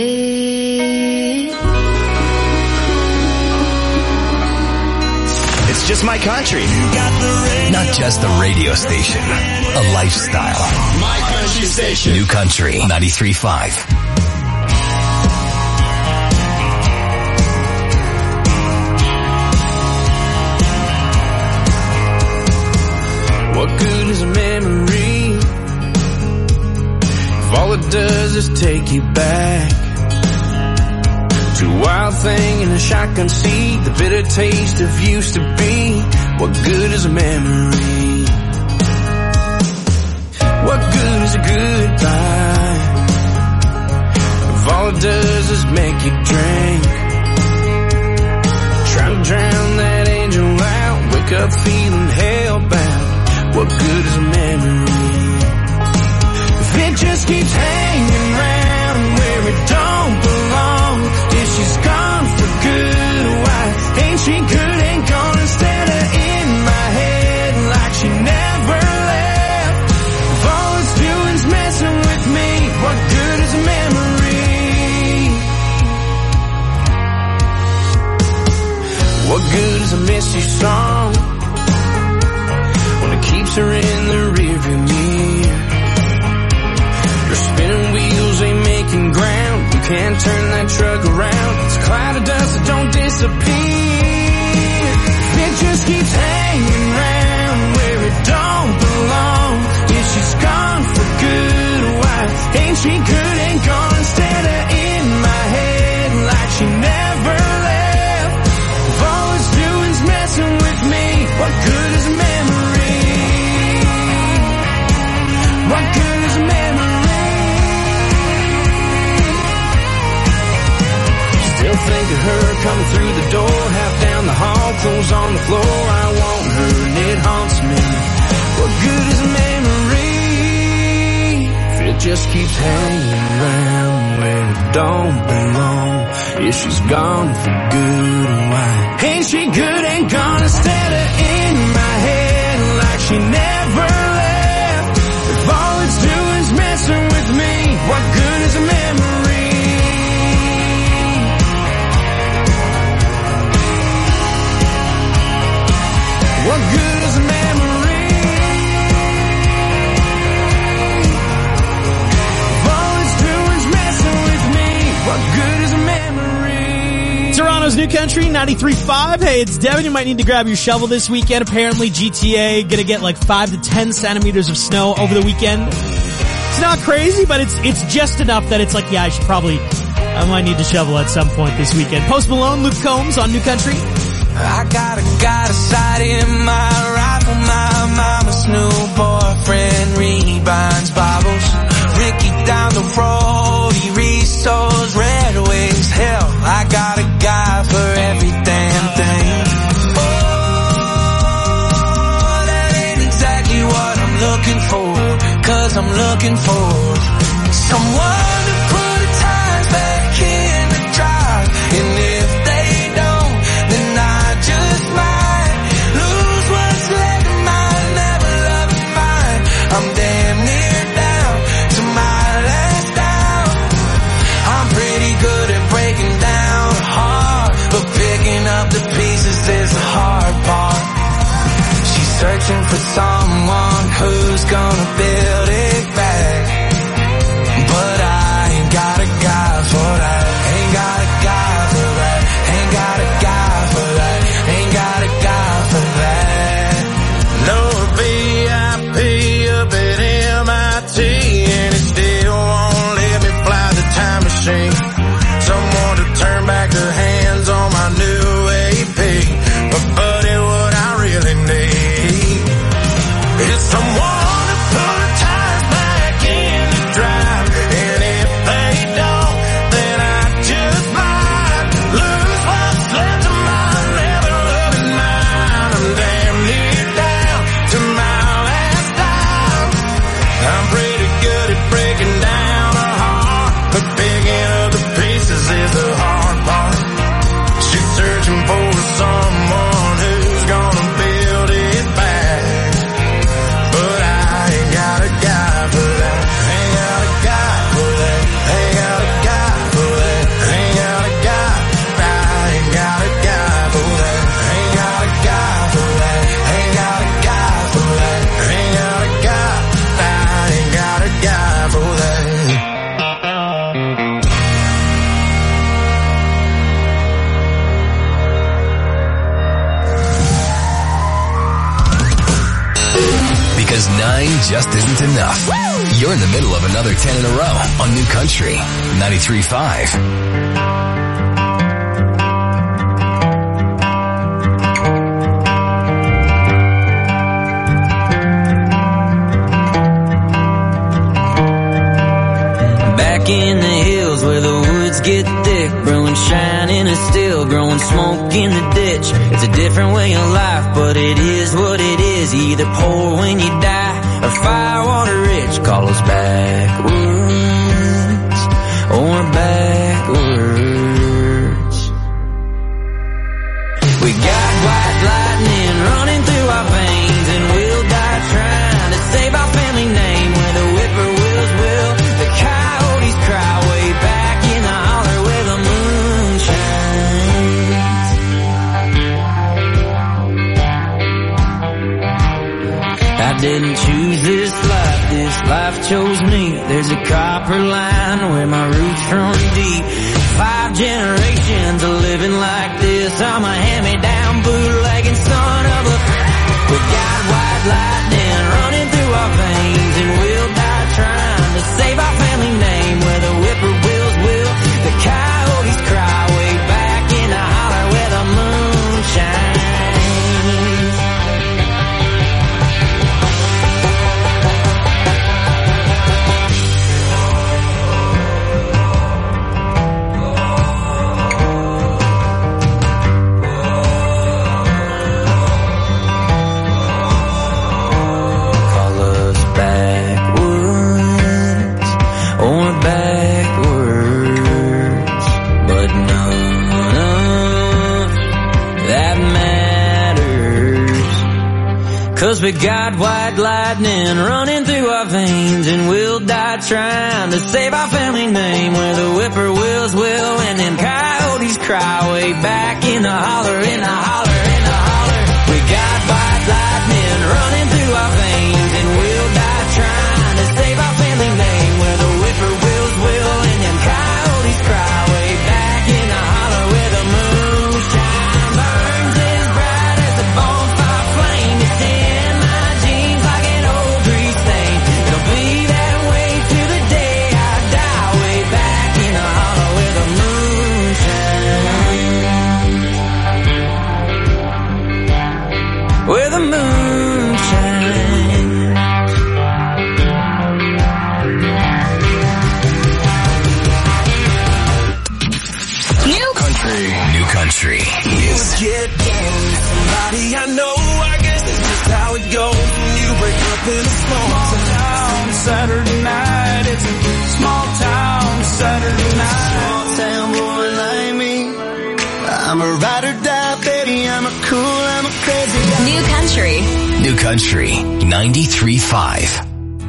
It's just my country. Not just a radio station, a lifestyle. My country station. New Country ninety-three point five. What good is a memory if all it does is take you back to a wild thing in a shotgun seat, the bitter taste of used to be? What good is a memory? What good is a goodbye if all it does is make you drink? Try to drown that angel out, wake up feeling hellbound. What good is a memory if it just keeps hanging around where it don't belong? If she's gone for good, why ain't she good and gone instead of in my head like she never left? she's strong when it keeps her in the rearview mirror. Her spinning wheels ain't making ground. You can't turn that truck around. It's a cloud of dust that don't disappear. It just keeps hanging around where it don't belong. Yeah, she's gone for good. Why ain't she good and gone instead of in my head like she never left? If all it's doing's messing with me, what good is a memory? What good is a memory? Still think of her coming through the door, half down the hall, clothes on the floor. I want her and it haunts me. What good is a memory if it just keeps hanging around where it don't belong? Yeah, she's gone for good. Why ain't she good and gone instead of in my head like she never left? If all it's doing's messing with me, what good is a memory? What good is a memory? If all it's doing's messing with me, what good is a memory? Toronto's New Country, ninety-three point five. Hey, it's Devin. You might need to grab your shovel this weekend. Apparently, G T A gonna get like five to ten centimeters of snow over the weekend. It's not crazy, but it's it's just enough that it's like, yeah, I should probably, I might need to shovel at some point this weekend. Post Malone, Luke Combs on New Country. I got a, got a sight in my rifle, my mama's new boyfriend rebinds Bibles. Ricky down the road, he restores Red Wings. Hell, I got a guy for every damn thing. Oh, that ain't exactly what I'm looking for, cause I'm looking for someone to put the tires back in the drive. And if they don't, then I just might lose what's left of mine, never loving mine. I'm damn near down to my last down. I'm pretty good at breaking down a heart, but picking up the pieces is the hard part. She's searching for someone who's gonna build it back, but I ain't got a guy for that. Ain't got a guy for that. Ain't got a guy for that. Ain't got a guy for that. No V I P up at M I T, and it still won't let me fly the time machine. Someone to turn back the hands on my new A P. But buddy, what I really need is someone to put the tires back in the drive. And if they don't, then I just might lose what's left of my never loving mine. I'm damn near down to my last dime. I'm pretty good at breaking down a heart, but picking up the pieces is the hard part. She's searching for someone who's gonna build it back, but I ain't got a guy for that. Ain't got a guy for that. Ain't got a guy for that. Ain't got a guy. I ain't got a guy for that. Ain't got a guy for that. Ain't got a guy for that. Ain't got a guy. I ain't got a guy for that. Because nine just isn't enough. You're in the middle of another ten in a row on New Country ninety-three point five. Back in the hills where the woods get thick, brewing shine in a still, growing smoke in the ditch. It's a different way of life, but it is what it is. You either poor when you die or firewater rich. Call us backwards or backwards. We got white lightning running through our veins, and we'll die trying to save our family name. Where the whippoorwills will, the coyotes cry way back in the holler where the moon shines. didn't choose this life, this life chose me. There's a copper line where my roots run deep. Five generations of living like this. I'm a hand-me-down bootlegging son of a... We got white lightning running through our veins, and we'll die trying to save our family name. Where the whippoorwills will, the coyotes cry way back in the holler where the moon shines. Cause we got white lightning running through our veins, and we'll die trying to save our family name. Where the whippoorwills will and them coyotes cry way back in the holler, in the holler, in the holler. We got white lightning running through our veins, and we'll die trying to save our family name. Where the whippoorwills will and them coyotes cry way back in the holler where the moonshine burns as bright as a bonfire flame. It's in my jeans like an old grease stain. It'll be that way to the day I die, way back in the holler where the moonshine, where the moonshine. New country is Get down with somebody I know. I guess that's just how it goes when you break up in a small town. Saturday night, it's a small town Saturday night. Small town boy like me, I'm a ride or die, baby. I'm a cool, I'm a crazy guy. New country. New country ninety-three point five.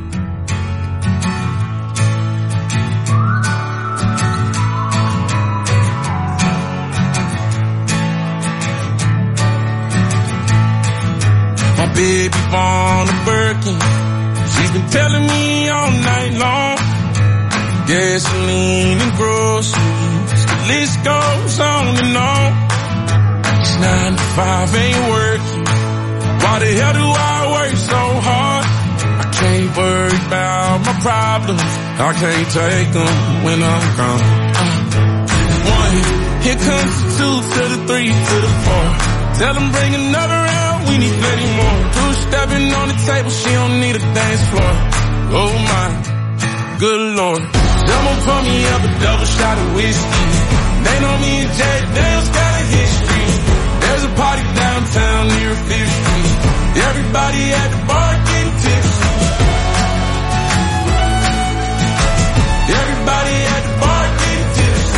Baby born a Birkin, she's been telling me all night long. Gasoline and groceries, the list goes on and on. This nine to five ain't working. Why the hell do I work so hard? I can't worry about my problems, I can't take them when I'm gone. uh, One, here comes the two to the three to the four. Tell them bring another round, we need plenty more. Two-stepping on the table, she don't need a dance floor. Oh my, good lord. Someone pour me up a double shot of whiskey. They know me and Jack Daniels got a history. There's a party downtown near Fifth Street. Everybody at the bar getting tipsy. Everybody at the bar getting tipsy.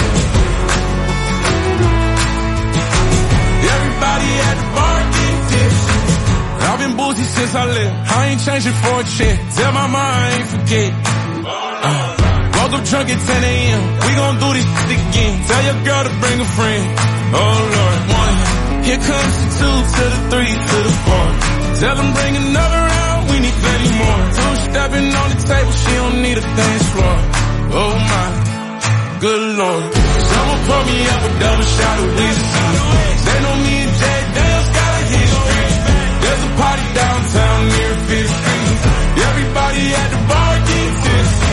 Everybody at the bar getting tipsy. I've been boozy since I left, I ain't changing for a check. Tell my mom I ain't forget. uh, Woke up drunk at ten a.m. We gon' do this shit again. Tell your girl to bring a friend. Oh Lord. One, here comes the two to the three to the four. Tell them bring another round, we need plenty more. Two-stepping on the table, she don't need a dance floor. Oh my, good lord. Someone pour me up a double shot of whiskey. They know me and Jack Daniels got a history. There's a party downtown near Fifth Street. Everybody at the bar getting tipsy.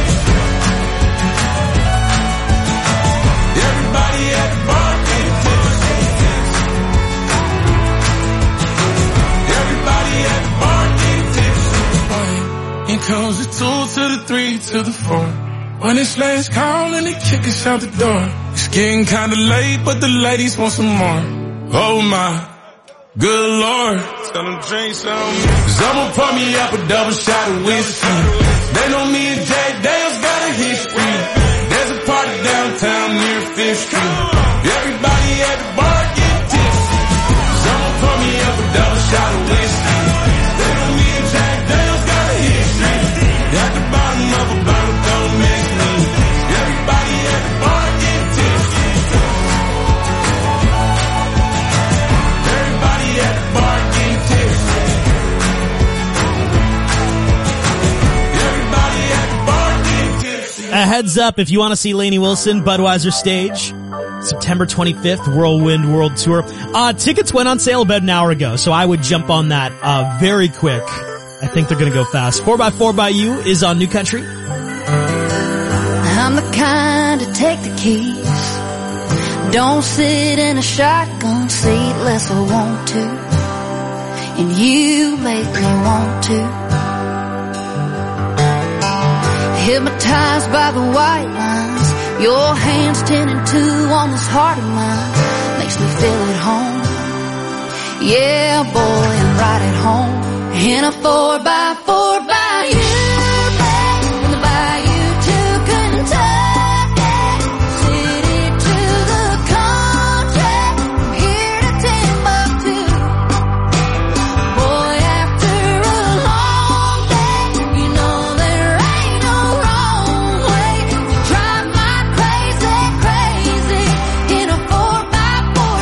Everybody at the bar getting tipsy. Everybody at the bar getting tipsy. Here comes the two to the three to the four. When it's last call and they kick us out the door. It's getting kinda late, but the ladies want some more. Oh my, good lord. Tell them drink some. Someone pour me up a double shot of whiskey. They know me and Jack Daniels got a history. There's a party downtown near Fifth Street. Everybody at the bar getting tipsy. Someone pour me up a double shot of whiskey. They know me and Jack Daniels got a history. At the bottom of a bottle, don't miss me. Everybody at the bar getting tipsy. Everybody at the bar getting tipsy. heads up, if you want to see Lainey Wilson, Budweiser stage, September twenty-fifth, Whirlwind World Tour. Uh, tickets went on sale about an hour ago, so I would jump on that, uh, very quick. I think they're gonna go fast. four by four by You is on New Country. I'm the kind to take the keys. Don't sit in a shotgun seat unless I want to. And you make me want to. Hypnotized by the white lines. Your hands ten and two on this heart of mine. Makes me feel at home. Yeah, boy, I'm right at home. In a four by four by you. From the bayou to Kentucky. City to the country. From here to Timbuktu. Boy, after a long day, you know there ain't no wrong way to drive my crazy, crazy in a four by four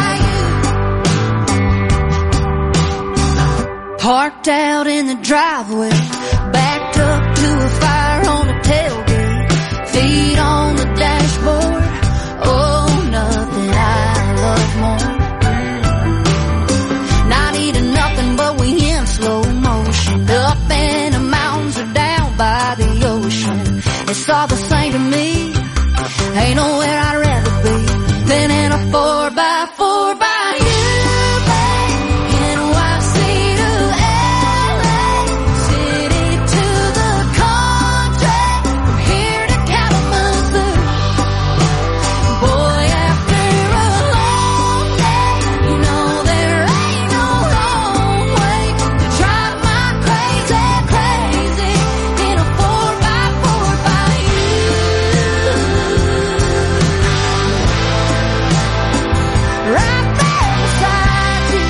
by you. Parked out in the driveway, backed up to a fire on the tailgate, feet on the dashboard. Oh, nothing I love more. Not eating nothing, but we in slow motion. Up in the mountains or down by the ocean. It's all the same to me. Ain't nowhere I'd rather be than in a four by four by you. N Y C to L A, city to the country, from here to Kalamazoo. Boy, after a long day, you know there ain't no wrong way to drive my crazy, crazy in a four by four by you. Right there beside you.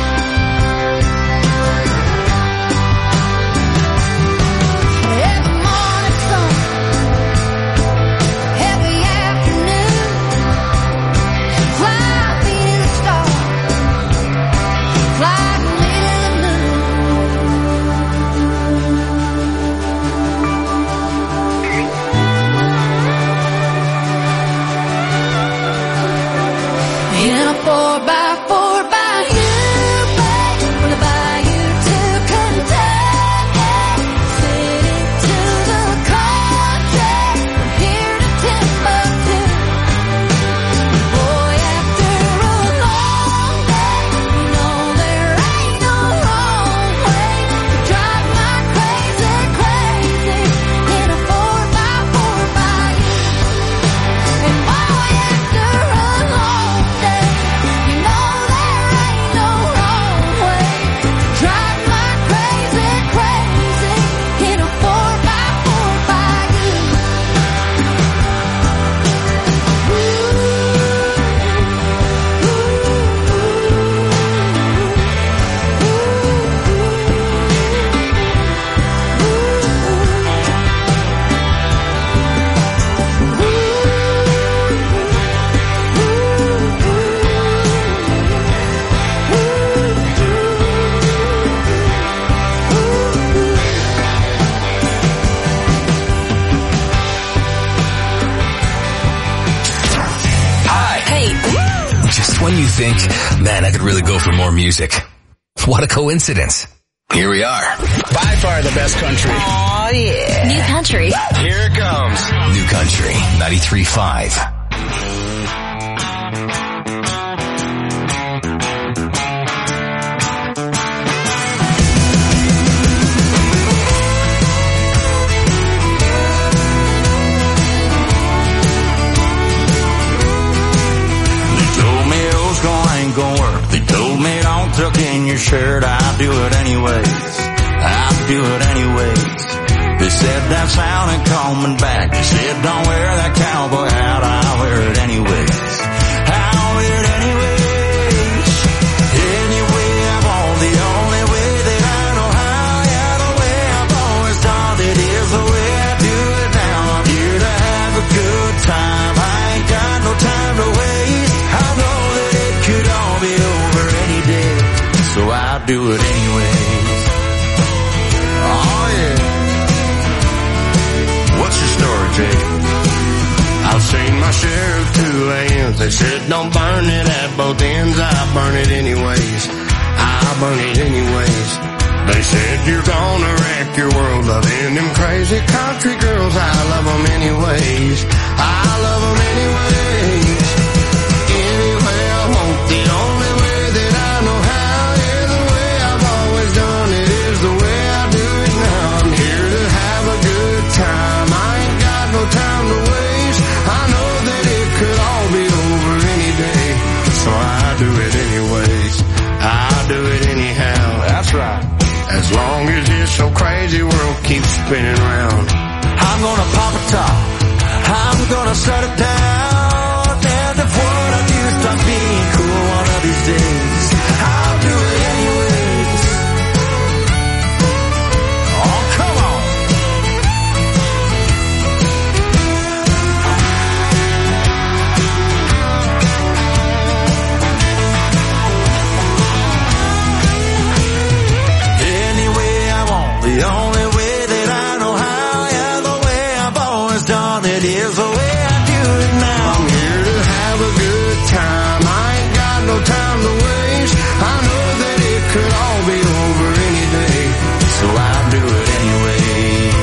Every morning sun, every afternoon, fly me to the stars, fly me to the moon. In a four by four by you, babe, from the bayou to Kentucky, city to the country, from here to Timbuktu. Boy, after a long day, you know there ain't no wrong way to drive my crazy, crazy in a four by four by you. And boy, after a long day, you know there ain't no wrong way to drive my crazy, crazy in a four by four by you. Hi. Hey. Just when you think, man, I could really go for more music. What a coincidence. Here we are. By far the best country. Oh yeah. New Country. Here it comes. New Country ninety-three point five. They told me those gon' ain't gon' work. They told me don't tuck in your shirt. I'll do it anyways. I'll do it anyways. They said that sound ain't coming back. They said don't wear that cowboy hat. I'll wear it anyways. I'll wear it anyways. Anyway, I'm on the only way that I know how. Yeah, the way I've always done it is the way I do it now. I'm here to have a good time. I ain't got no time to waste. I know that it could all be over any day, so I'll do it anyways. Oh yeah. What's your story, Jay? my share of two A Ms. They said don't burn it at both ends. I burn it anyways. I burn it anyways. They said you're gonna wreck your world loving them crazy country girls. I love them anyways. I love them anyways. Anyway I want, the only way that I know how. Yeah, the way I've always done it is the way I do it now. I'm here to have a good time. I ain't got no time to waste. I know that it could all be over any day, so I do it anyways. I do it anyhow. That's right. As long as this so crazy world keeps spinning round, I'm gonna pop a top. I'm gonna shut it down. And if what I do stops being cool one of these days, I'll do it anyways. Oh, come on. The only way that I know how, yeah, the way I've always done it is the way I do it now. I'm here to have a good time. I ain't got no time to waste. I know that it could all be over any day, so I do it anyway.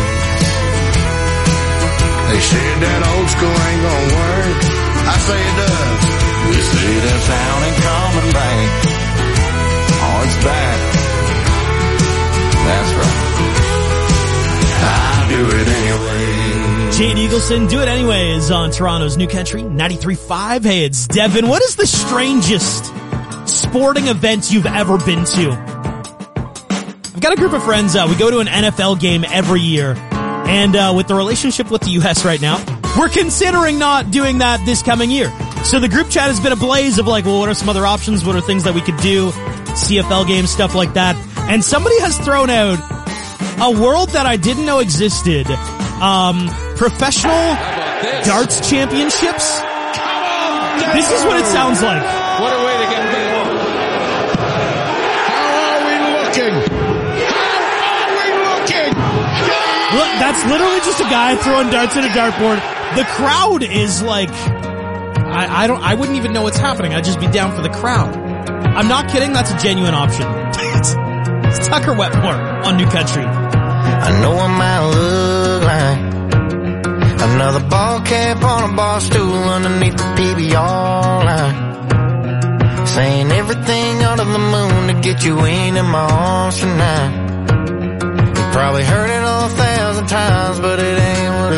They said that old school ain't gonna work. I say it does. You see that sound ain't coming back. Oh, it's back. That's right. I do it anyway. Jade Eagleson, Do It Anyways on Toronto's New Country ninety-three point five. Hey, it's Devin. What is the strangest sporting event you've ever been to? I've got a group of friends. Uh, we go to an N F L game every year. And uh, with the relationship with the U S right now, we're considering not doing that this coming year. So the group chat has been a blaze of like, well, what are some other options? What are things that we could do? C F L games, stuff like that. And somebody has thrown out a world that I didn't know existed. Um, professional darts championships. This is what it sounds like. What a way to get rid of it. How are we looking? How are we looking? Look, that's literally just a guy throwing darts at a dartboard. The crowd is like, I, I don't, I wouldn't even know what's happening. I'd just be down for the crowd. I'm not kidding. That's a genuine option. It's Tucker Wetmore on New Country. I know I might look like another ball cap on a bar stool underneath the P B R line, saying everything under the moon to get you in in my arms tonight. You probably heard it a thousand times, but it ain't what it